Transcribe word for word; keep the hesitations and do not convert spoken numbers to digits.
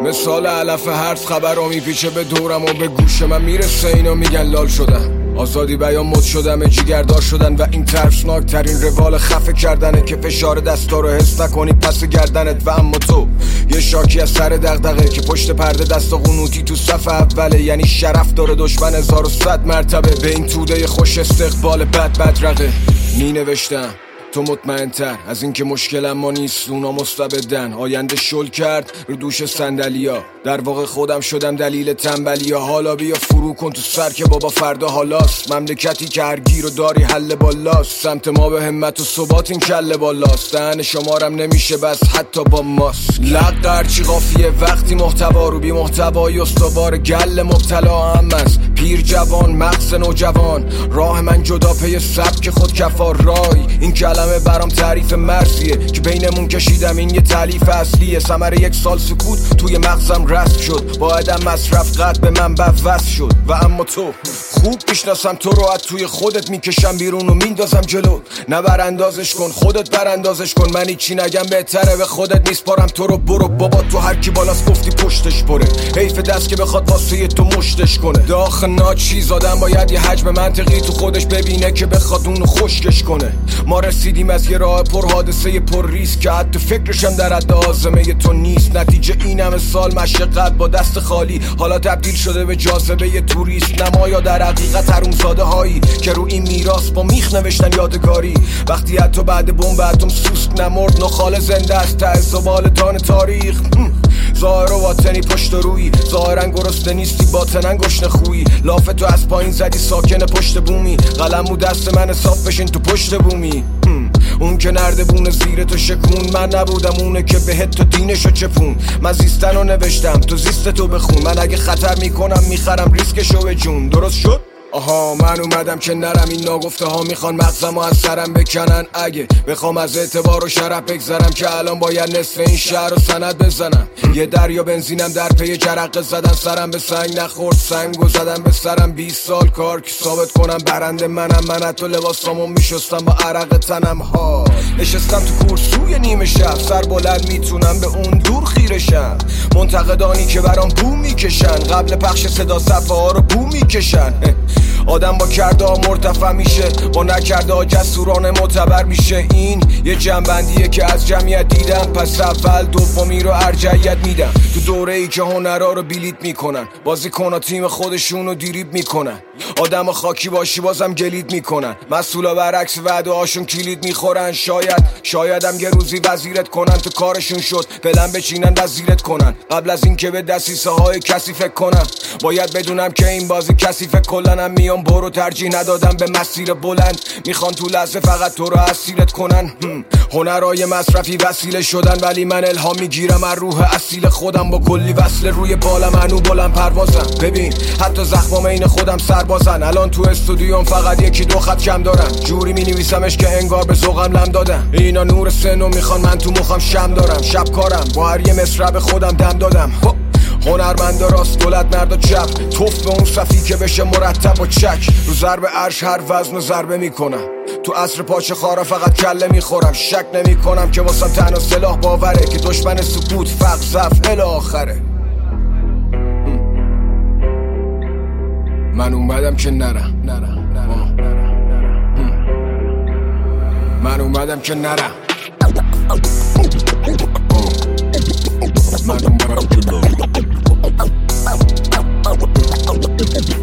مثال علف حرف خبرو میپیچه به دورم و به گوش من میرسه اینا میگن لال شدم. آزادی بیان مد شدم، جیگردار شدن و این ترسناک ترین روال خفه کردنه که فشار دستا رو حس نکنی پس گردنت. و اما تو یه شاکی از سر دغدغه که پشت پرده دست و قنوتی تو صف اوله، یعنی شرف داره دشمن هزار و صد مرتبه به این توده خوش استقبال بد بدرقه. می نوشتم تو مطمئن تر از این که مشکلم ما نیست، اونا مستبدن. آینده شل کرد رو دوش صندلیا، در واقع خودم شدم دلیل تنبلیا. حالا بیا فرو کن تو سر که بابا فردا حالاست. مملکتی که هر گیر و داری حل بالاست، سمت ما به همت و ثبات این کله بالاست. دهن شمارم نمیشه بس حتی با ماست. لق هرچی قافیه وقتی محتوا رو بی محتوای استوار گل مبتلا هم است. پیر جوان مغز نوجوان، راه من جدا پی سبک خود کفا رای. این کلمه برام تعریف مرزیه که بینمون کشیدم، این یه تالیف اصلیه. ثمره یک سال سکوت توی مغزم رسم شد، بایدم مصرف قد به من بوست شد. و اما تو خوب میشناسم تو رو، از توی خودت میکشم بیرون و میندازم جلو. نه براندازش کن خودت براندازش کن، من هیچی نگم بهتره به خودت میسپارم تو رو. برو بابا تو هر کی بالاست گفتی پشتش پره، حیف دست که بخواد واسه تو مشتش کنه. داخل ناچیز آدم باید یه حجم منطقی تو خودش ببینه که بخواد اونو خشکش کنه. ما رسیدیم از یه راه پر حادثه پر ریسک که حتی فکرشم در حد آزمه تو نیست. نتیجه این همه سال مشقت با دست خالی حالا تبدیل شده به جاذبه یه توریست. نمایا در حقیقت حرومزاده هایی که رو این میراث با میخ نوشتن یادگاری. وقتی حتی بعد بمب اتم سوسک نمرد، نخاله زنده است ته زبالدان تاریخ. ظاهر و باطنی پشت روی، ظاهرا گرسنه نیستی باطنا گشنه خویی. لاف تو از پایین زدی ساکن پشت بومی، قلم و دست من حساب بشین تو پشت بومی. اون که نردبون زیر تو شکون، من نبودم اونه که بهت تو دینشو چپون. من زیستن رو نوشتم تو زیست تو بخون، من اگه خطر میکنم میخرم ریسکشو به جون. درست شد؟ آها من اومدم که نرم، این ناگفته ها میخوان مغزم از سرم بکنن. اگه بخوام از اعتبار و شرف بگذرم که الان باید نصف این شهر رو سند بزنم. یه دریا بنزینم در پی جرقه زدن، سرم به سنگ نخورد سنگو زدم به سرم. بیست سال کار که ثابت کنم برنده منم، من حتی لباسامو میشستم با عرق تنم. ها نشستم تو کورسوی نیمه شب، سر بلند میتونم به اون دور خیرشم. منتقدانی که برام بو میکشن، قبل پخش صدا صفحه ها رو بو میکشن. آدم با کرده ها مرتفع میشه، با نکرده ها جسورانه معتبر میشه. این یه جنبندیه که از جمعیت دیدم، پس اول دومی رو ارجعیت میدم. تو دوره ای که هنرها رو بیلیت میکنن، بازیکن ها تیم خودشون رو دیریب میکنن. آدم خاکی باشی بازم گلید میکنن، مسئولا برعکس وعده هاشون کلید میخورن. شاید شایدم یه روزی وزیرت کنن، تو کارشون شد پلن بچینن وزیرت کنن. قبل از این که به دسیسه های کسی فکر کنم، باید بدونم که این بازی کسی فکر کلنم. میام برو ترجیح ندادم به مسیر بلند، میخوان تو لحظه فقط تو رو اسیرت کنن. هنرهای مصرفی وسیله شدن، ولی من الهام میگیرم از روح اصیل خودم. با کلی وصل روی بالم هنو بلند پروازم. ببین حتی زخمام این خودم سربازن. الان تو استودیوم فقط یکی دو خط کم دارم، جوری مینویسمش که انگار به ذوقم لم دادم. اینا نور سنو میخوان، من تو مخم شم دارم. شب کارم با هر یه مصرع به خودم دم دادم. هنرمند راست دولت مرد و چپ، توف به اون صفی که بشه مرتب و چک. رو ضرب عرش هر وزن و ضربه میکنم، تو عصر پاچه خارا فقط کله میخورم. شک نمی کنم که واسم تنها سلاح باوره، که دشمن سکوت فقر ضعف الی آخره. من اومدم که نرم، نرم نرم من اومدم که نرم من اومدم که نرم